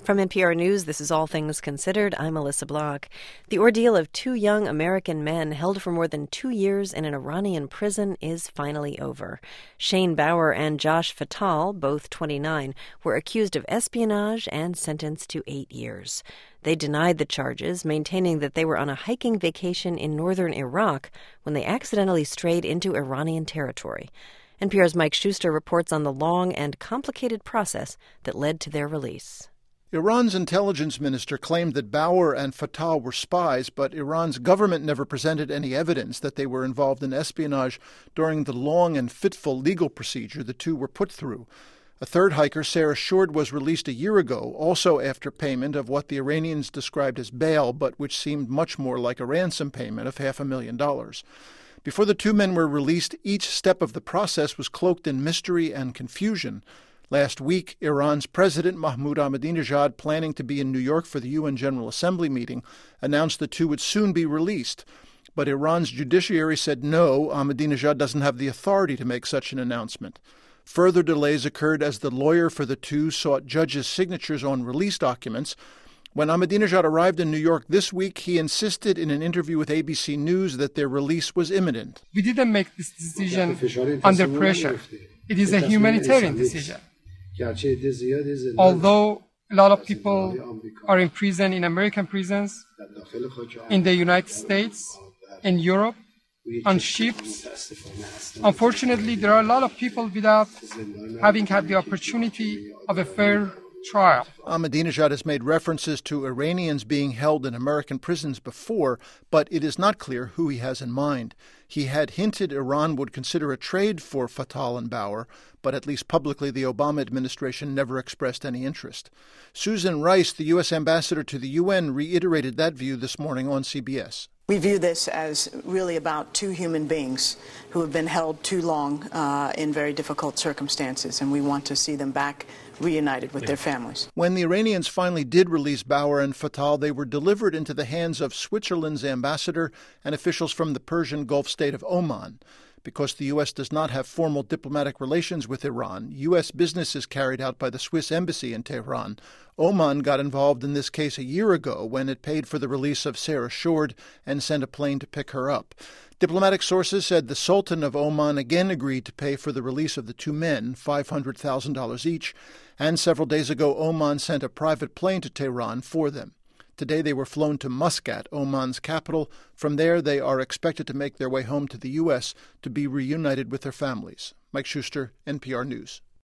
From NPR News, this is All Things Considered. I'm Melissa Block. The ordeal of two young American men held for more than 2 years in an Iranian prison is finally over. Shane Bauer and Josh Fatal, both 29, were accused of espionage and sentenced to 8 years. They denied the charges, maintaining that they were on a hiking vacation in northern Iraq when they accidentally strayed into Iranian territory. NPR's Mike Schuster reports on the long and complicated process that led to their release. Iran's intelligence minister claimed that Bauer and Fatal were spies, but Iran's government never presented any evidence that they were involved in espionage during the long and fitful legal procedure the two were put through. A third hiker, Sarah Shourd, was released a year ago, also after payment of what the Iranians described as bail, but which seemed much more like a ransom payment of $500,000. Before the two men were released, each step of the process was cloaked in mystery and confusion. Last week, Iran's President Mahmoud Ahmadinejad, planning to be in New York for the UN General Assembly meeting, announced the two would soon be released. But Iran's judiciary said no, Ahmadinejad doesn't have the authority to make such an announcement. Further delays occurred as the lawyer for the two sought judges' signatures on release documents. When Ahmadinejad arrived in New York this week, he insisted in an interview with ABC News that their release was imminent. We didn't make this decision under pressure. It is a humanitarian decision. Although a lot of people are in prison, in American prisons, in the United States, in Europe, on ships, unfortunately, there are a lot of people without having had the opportunity of a fair trial. Ahmadinejad has made references to Iranians being held in American prisons before, but it is not clear who he has in mind. He had hinted Iran would consider a trade for Fatal and Bauer, but at least publicly the Obama administration never expressed any interest. Susan Rice, the U.S. ambassador to the UN, reiterated that view this morning on CBS. We view this as really about two human beings who have been held too long in very difficult circumstances, and we want to see them back reunited with their families. When the Iranians finally did release Bauer and Fatal, they were delivered into the hands of Switzerland's ambassador and officials from the Persian Gulf state of Oman. Because the U.S. does not have formal diplomatic relations with Iran, U.S. business is carried out by the Swiss embassy in Tehran. Oman got involved in this case a year ago when it paid for the release of Sarah Shourd and sent a plane to pick her up. Diplomatic sources said the Sultan of Oman again agreed to pay for the release of the two men, $500,000 each, and several days ago Oman sent a private plane to Tehran for them. Today they were flown to Muscat, Oman's capital. From there, they are expected to make their way home to the U.S. to be reunited with their families. Mike Schuster, NPR News.